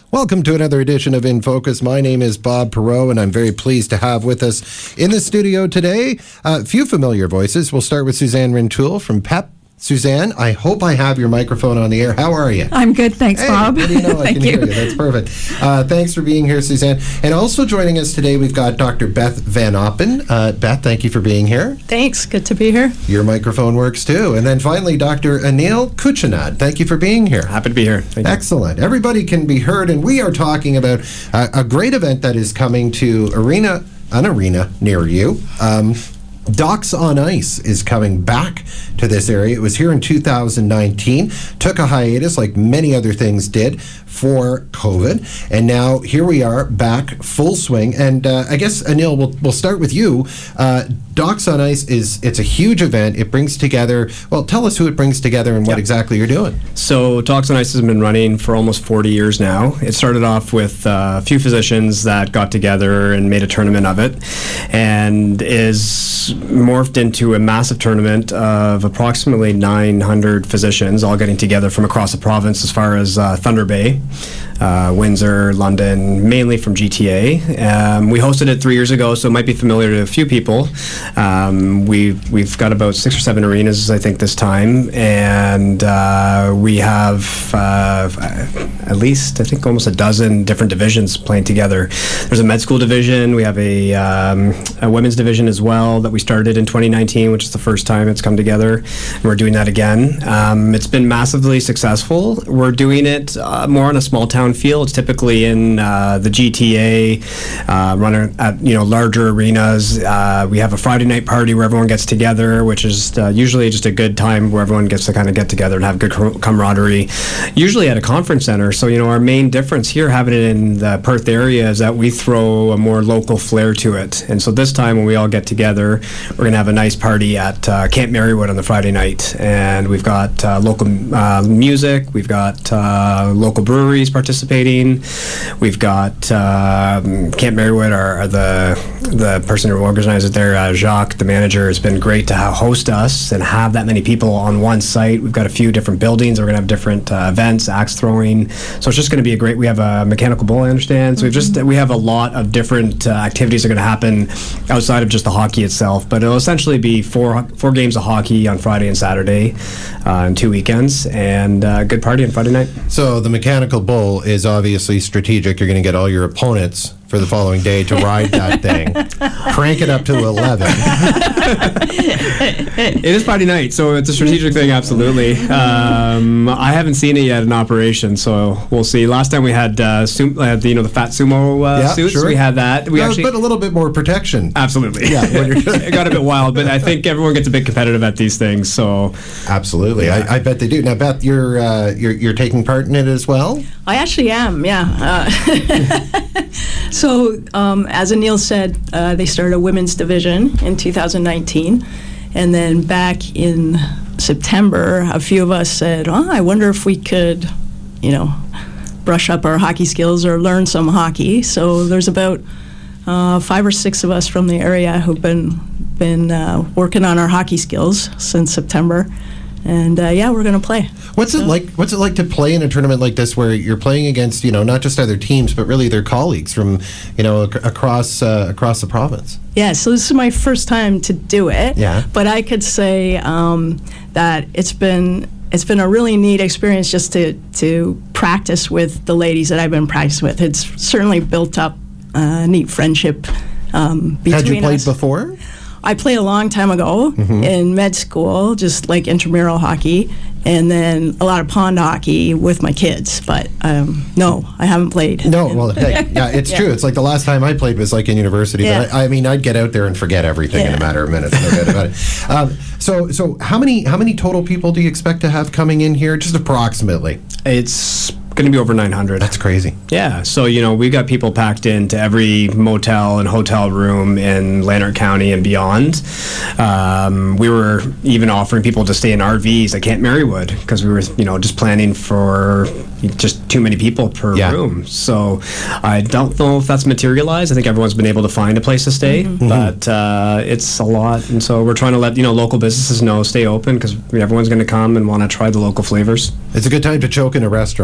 Welcome to another edition of In Focus. My name is Bob Perreault, and I'm very pleased to have with us in the studio today a few familiar voices. We'll start with Suzanne Rintoul from PEP. Suzanne, I hope I have your microphone on the air. How are you? I'm good, thanks, Bob. What do you know? I can hear you. That's perfect. Thanks for being here, Suzanne. And also joining us today, we've got Dr. Beth Van Oppen. Beth, thank you for being here. Thanks. Good to be here. Your microphone works too. And then finally, Dr. Anil Kuchinad. Thank you for being here. Happy to be here. Thank you. Excellent. Everybody can be heard, and we are talking about a great event that is coming to an arena near you. Docs on Ice is coming back to this area. It was here in 2019, took a hiatus like many other things did for COVID, and now here we are back full swing. And I guess, Anil, we'll start with you. Docs on Ice it's a huge event. It brings together, well, tell us who it brings together and what exactly you're doing. So Docs on Ice has been running for almost 40 years now. It started off with a few physicians that got together and made a tournament of it, and is morphed into a massive tournament of approximately 900 physicians all getting together from across the province, as far as Thunder Bay, Windsor, London, mainly from GTA. We hosted it 3 years ago, so it might be familiar to a few people. We've got about 6 or 7 arenas, I think, this time, and we have at least, I think, almost a dozen different divisions playing together. There's a med school division. We have a women's division as well that we started in 2019, which is the first time it's come together, and we're doing that again. It's been massively successful. We're doing it more on a small town feel. It's typically in the GTA, running at larger arenas. We have a Friday night party where everyone gets together, which is usually just a good time where everyone gets to kind of get together and have good camaraderie, usually at a conference center. So our main difference here, having it in the Perth area, is that we throw a more local flair to it. And so this time when we all get together, we're going to have a nice party at Camp Marywood on the Friday night, and we've got local music, we've got local breweries participating, we've got Camp Marywood, the person who organized it there, Jacques, the manager, has been great to host us and have that many people on one site. We've got a few different buildings. We're going to have different events, axe throwing. So it's just going to be a great. We have a mechanical bull, I understand. So we have a lot of different activities that are going to happen outside of just the hockey itself. But it'll essentially be four games of hockey on Friday and Saturday, and 2 weekends, and a good party on Friday night. So the mechanical bull is obviously strategic. You're going to get all your opponents for the following day to ride that thing, crank it up to 11. It is Friday night, so it's a strategic thing, absolutely. I haven't seen it yet in operation, so we'll see. Last time we had the fat sumo suits. Sure. We had that. But a little bit more protection. Absolutely. Yeah, it got a bit wild, but I think everyone gets a bit competitive at these things. So absolutely, yeah. I bet they do. Now, Beth, you're taking part in it as well? I actually am. Yeah. So, as Anil said, they started a women's division in 2019, and then back in September, a few of us said, I wonder if we could, brush up our hockey skills or learn some hockey. So there's about 5 or 6 of us from the area who've been working on our hockey skills since September. And we're going to play. What's it like to play in a tournament like this, where you're playing against not just other teams, but really their colleagues from across the province? Yeah, so this is my first time to do it. Yeah. But I could say that it's been a really neat experience just to practice with the ladies that I've been practicing with. It's certainly built up a neat friendship between us. Had you played before? I played a long time ago in med school, just like intramural hockey, and then a lot of pond hockey with my kids. But no, I haven't played. No, well, hey, yeah, it's true. It's like the last time I played was like in university. Yeah. But I'd get out there and forget everything in a matter of minutes. Forget about it. So how many total people do you expect to have coming in here, just approximately? It's going to be over 900. That's crazy. Yeah. So, we got people packed into every motel and hotel room in Lanark County and beyond. We were even offering people to stay in RVs at Camp Marywood because we were, just planning for just too many people per room. So I don't know if that's materialized. I think everyone's been able to find a place to stay, but it's a lot. And so we're trying to let, local businesses know, stay open, because everyone's going to come and want to try the local flavors. It's a good time to choke in a restaurant.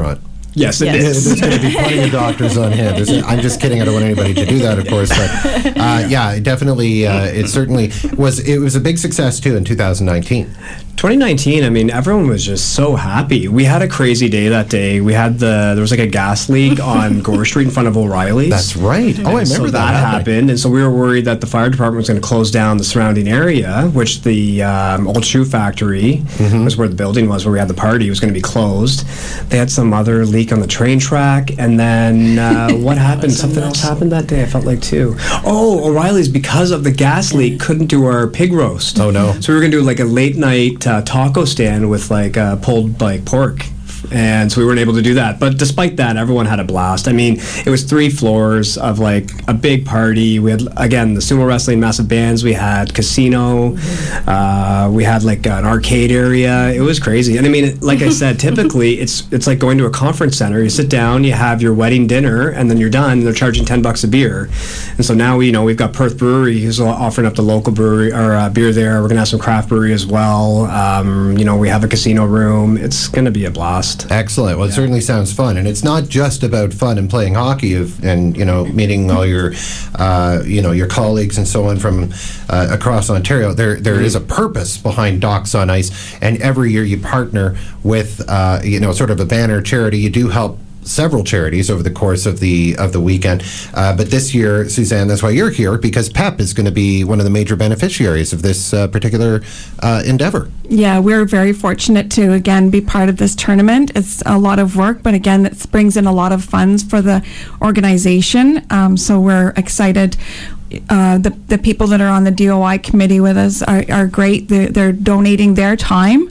Yes, it Yes. is. There's going to be plenty of doctors on hand. I'm just kidding. I don't want anybody to do that, of course. But yeah, definitely, it certainly was. It was a big success too in 2019. 2019, I mean, everyone was just so happy. We had a crazy day that day. We had there was like a gas leak on Gore Street in front of O'Reilly's. That's right. Oh, I remember so that happened. And so we were worried that the fire department was going to close down the surrounding area, which the old shoe factory was where the building was, where we had the party, was going to be closed. They had some other leak on the train track. And then what happened? Something else happened that day, I felt like, too. Oh, O'Reilly's, because of the gas leak, couldn't do our pig roast. Oh, no. So we were going to do like a late night taco stand with like pulled like pork. And so we weren't able to do that. But despite that, everyone had a blast. I mean, it was 3 floors of like a big party. We had, again, the sumo wrestling, massive bands. We had casino. We had like an arcade area. It was crazy. And I mean, like I said, typically it's like going to a conference center. You sit down, you have your wedding dinner, and then you're done. And they're charging $10 a beer. And so now we've got Perth Brewery who's offering up the local brewery or beer there. We're gonna have some craft brewery as well. We have a casino room. It's gonna be a blast. Excellent. Well, it certainly sounds fun, and it's not just about fun and playing hockey and meeting all your your colleagues and so on from across Ontario. There is a purpose behind Docs on Ice, and every year you partner with sort of a banner charity. You do help several charities over the course of the weekend, but this year, Suzanne, that's why you're here, because PEP is going to be one of the major beneficiaries of this particular endeavor. Yeah, we're very fortunate to again be part of this tournament. It's a lot of work, but again, it brings in a lot of funds for the organization. So we're excited. The people that are on the DOI committee with us are great. They're donating their time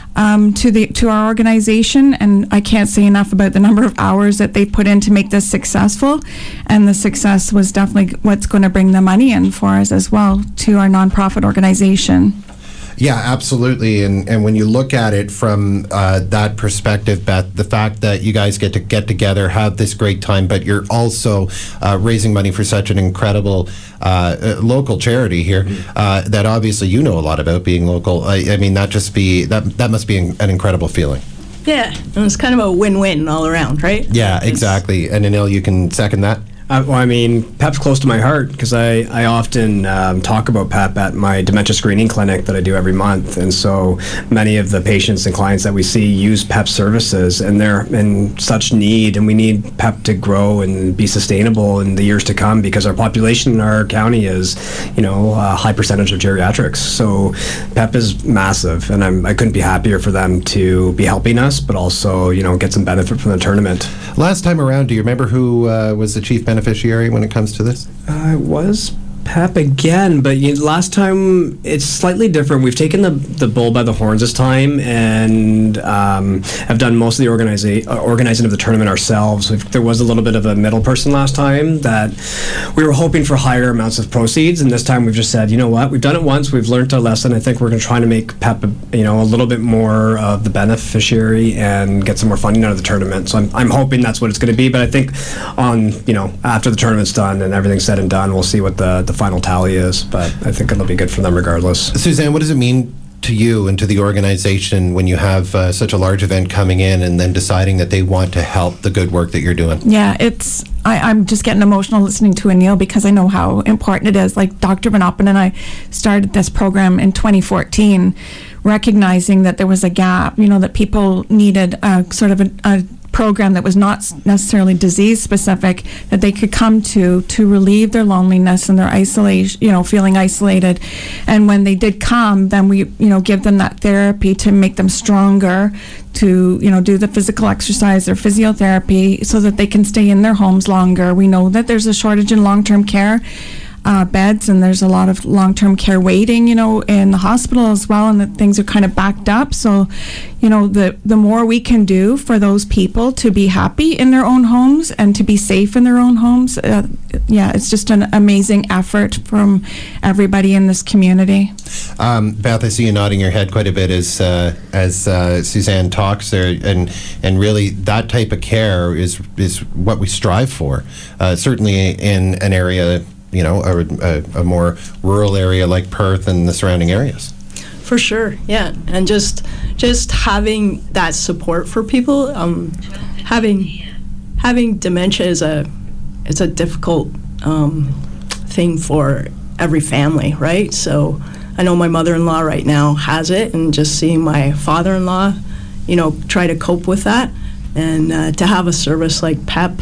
to our organization, and I can't say enough about the number of hours that they put in to make this successful, and the success was definitely what's going to bring the money in for us as well to our nonprofit organization. Yeah, absolutely. And when you look at it from that perspective, Beth, the fact that you guys get together, have this great time, but you're also raising money for such an incredible local charity here that obviously you know a lot about, being local. I mean, that must be an incredible feeling. Yeah, and it's kind of a win-win all around, right? Yeah, exactly. And Anil, you can second that? Well, I mean, PEP's close to my heart because I often talk about PEP at my dementia screening clinic that I do every month. And so many of the patients and clients that we see use PEP services, and they're in such need, and we need PEP to grow and be sustainable in the years to come because our population in our county is, a high percentage of geriatrics. So PEP is massive, and I couldn't be happier for them to be helping us, but also, get some benefit from the tournament. Last time around, do you remember who was the chief beneficiary when it comes to this? It was PEP again, but last time it's slightly different. We've taken the bull by the horns this time and have done most of the organizing of the tournament ourselves. There was a little bit of a middle person last time that we were hoping for higher amounts of proceeds, and this time we've just said, you know what, we've done it once, we've learned our lesson. I think we're going to try to make PEP a little bit more of the beneficiary and get some more funding out of the tournament. So I'm hoping that's what it's going to be, but I think after the tournament's done and everything's said and done, we'll see what the final tally is, but I think it'll be good for them regardless. Suzanne, what does it mean to you and to the organization when you have such a large event coming in and then deciding that they want to help the good work that you're doing? Yeah, I'm just getting emotional listening to Anil because I know how important it is. Like Dr. Van Oppen and I started this program in 2014, recognizing that there was a gap, that people needed sort of a program that was not necessarily disease specific, that they could come to relieve their loneliness and their isolation, feeling isolated. And when they did come, then we, give them that therapy to make them stronger, to, do the physical exercise or physiotherapy so that they can stay in their homes longer. We know that there's a shortage in long-term care beds, and there's a lot of long-term care waiting, in the hospital as well, and that things are kind of backed up. So, the more we can do for those people to be happy in their own homes and to be safe in their own homes, it's just an amazing effort from everybody in this community. Beth, I see you nodding your head quite a bit as Suzanne talks there, and really that type of care is what we strive for, certainly in an area, a more rural area like Perth and the surrounding areas. For sure, yeah. And just having that support for people, having dementia is it's a difficult thing for every family, right? So I know my mother-in-law right now has it, and just seeing my father-in-law, try to cope with that, and to have a service like PEP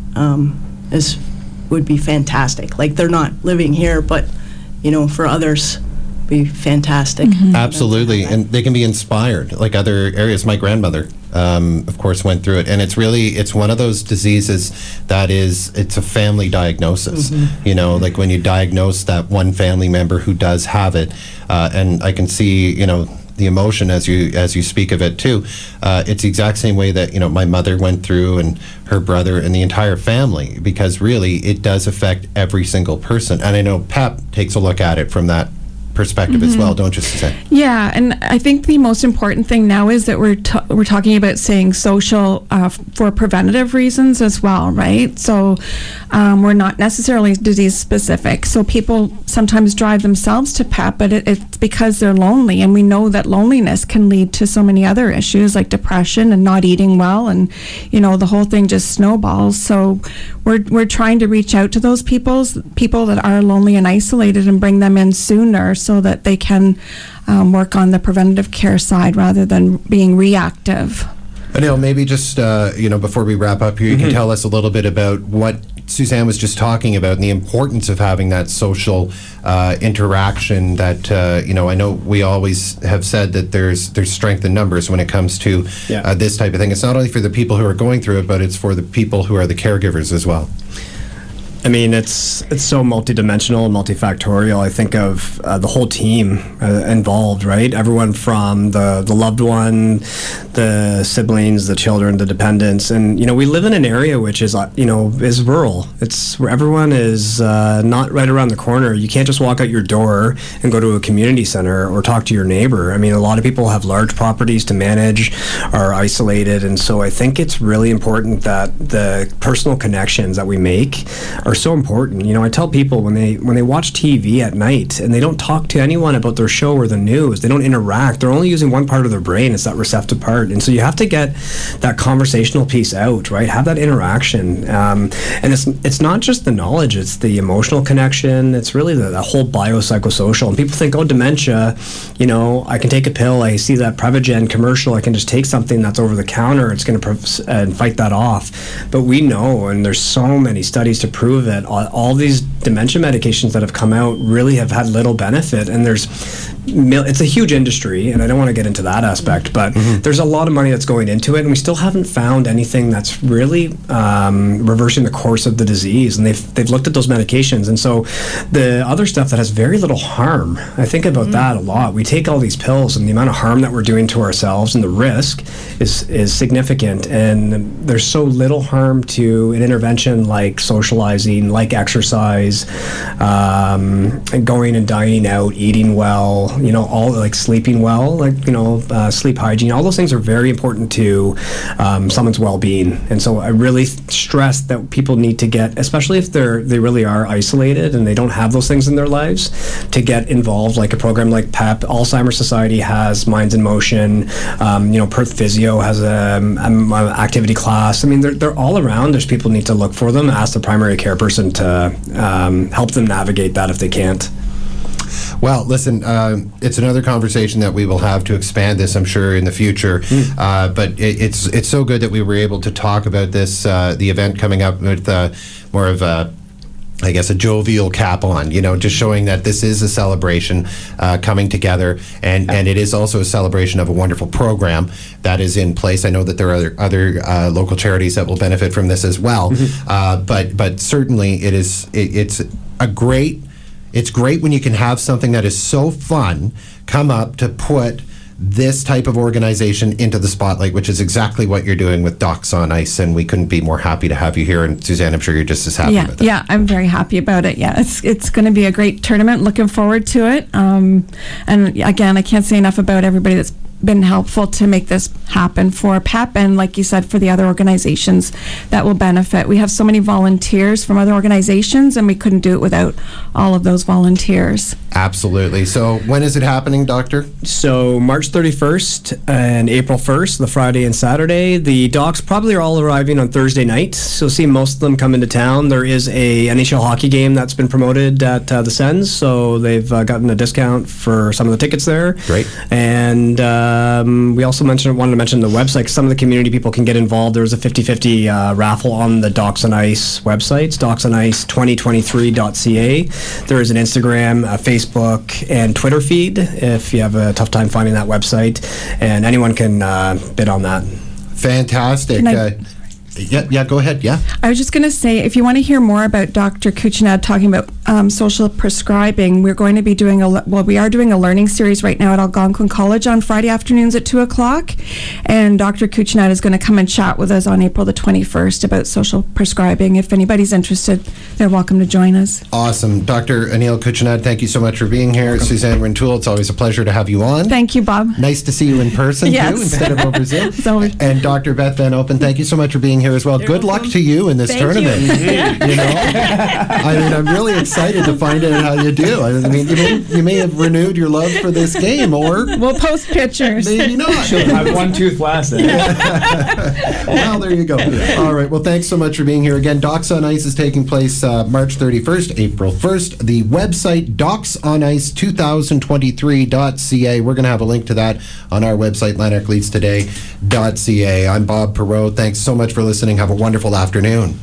would be fantastic. Like, they're not living here, but for others, be fantastic. Absolutely, and they can be inspired like other areas. My grandmother, of course, went through it, and it's one of those diseases that it's a family diagnosis. Like when you diagnose that one family member who does have it, and I can see the emotion as you speak of it too. It's the exact same way that my mother went through, and her brother, and the entire family, because really it does affect every single person. And I know PEP takes a look at it from that perspective as well, don't you, Suzanne? Yeah, and I think the most important thing now is that we're talking about saying social for preventative reasons as well, right? So we're not necessarily disease specific. So people sometimes drive themselves to PEP, but it's because they're lonely, and we know that loneliness can lead to so many other issues like depression and not eating well, and the whole thing just snowballs. So we're trying to reach out to those people that are lonely and isolated, and bring them in sooner, so that they can work on the preventative care side rather than being reactive. Anil, maybe just before we wrap up here, you can tell us a little bit about what Suzanne was just talking about, and the importance of having that social interaction. That I know we always have said that there's strength in numbers when it comes to this type of thing. It's not only for the people who are going through it, but it's for the people who are the caregivers as well. I mean, it's so multidimensional, multifactorial. I think of the whole team involved, right? Everyone from the loved one, the siblings, the children, the dependents, and we live in an area which is is rural. It's where everyone is not right around the corner. You can't just walk out your door and go to a community center or talk to your neighbor. I mean, a lot of people have large properties to manage, are isolated, and so I think it's really important that the personal connections that we make are so important. I tell people when they watch TV at night and they don't talk to anyone about their show or the news, they don't interact, they're only using one part of their brain. It's that receptive part. And so you have to get that conversational piece out, right? Have that interaction. And it's not just the knowledge, it's the emotional connection. It's really the whole biopsychosocial. And people think, dementia, I can take a pill, I see that Prevagen commercial, I can just take something that's over the counter, it's going to fight that off. But we know, and there's so many studies to prove that all these dementia medications that have come out really have had little benefit, and it's a huge industry, and I don't want to get into that aspect, but there's a lot of money that's going into it, and we still haven't found anything that's really reversing the course of the disease, and they've looked at those medications. And so the other stuff that has very little harm, I think about that a lot. We take all these pills, and the amount of harm that we're doing to ourselves and the risk is significant, and there's so little harm to an intervention like socializing, like exercise, going and dining out, eating well, all like sleeping well, sleep hygiene. All those things are very important to someone's well-being. And so I really stress that people need to get, especially if they really are isolated and they don't have those things in their lives, to get involved. Like a program like PEP, Alzheimer's Society has Minds in Motion, Perth Physio has an activity class. I mean, they're all around. There's people need to look for them, ask the primary care person to help them navigate that if they can't. Well, listen, it's another conversation that we will have to expand this, I'm sure, in the future. But it's so good that we were able to talk about this, the event coming up with more of a jovial cap on, just showing that this is a celebration coming together, and it is also a celebration of a wonderful program that is in place. I know that there are other local charities that will benefit from this as well, but certainly it's great when you can have something that is so fun come up to put this type of organization into the spotlight, which is exactly what you're doing with Docs on Ice, and we couldn't be more happy to have you here. And Suzanne, I'm sure you're just as happy about that. Yeah, I'm very happy about it. Yeah, it's going to be a great tournament. Looking forward to it. And again, I can't say enough about everybody that's been helpful to make this happen for PEP, and like you said, for the other organizations that will benefit. We have so many volunteers from other organizations, and we couldn't do it without all of those volunteers. Absolutely. So when is it happening, Doctor? So March 31st and April 1st, the Friday and Saturday. The docs probably are all arriving on Thursday night, so see most of them come into town. There is a NHL hockey game that's been promoted at the Sens, so they've gotten a discount for some of the tickets there. Great. And we also wanted to mention the website, 'cause some of the community people can get involved. There's a 50-50 raffle on the Docs on Ice website, docsonice2023.ca. There is an Instagram, a Facebook, and Twitter feed if you have a tough time finding that website, and anyone can bid on that. Fantastic. Can I- Yeah, go ahead. Yeah. I was just going to say, if you want to hear more about Dr. Kuchinad talking about social prescribing, we're going to be doing we are doing a learning series right now at Algonquin College on Friday afternoons at 2:00, and Dr. Kuchinad is going to come and chat with us on April the 21st about social prescribing. If anybody's interested, they're welcome to join us. Awesome. Dr. Anil Kuchinad, thank you so much for being here. Suzanne Rintoul, it's always a pleasure to have you on. Thank you, Bob. Nice to see you in person, Yes. too, instead of over Zoom. always- And Dr. Beth Van Open, thank you so much for being here as well. Good luck to you in this Thank tournament. you. You know, I mean, I'm really excited to find out how you do. I mean, you may have renewed your love for this game, or We'll post pictures. maybe not. I have one tooth last day. Well, there you go. All right. Well, thanks so much for being here again. Docs on Ice is taking place March 31st, April 1st. The website, docsonice2023.ca. We're going to have a link to that on our website, lanarkleadstoday.ca. I'm Bob Perot. Thanks so much for listening. Have a wonderful afternoon.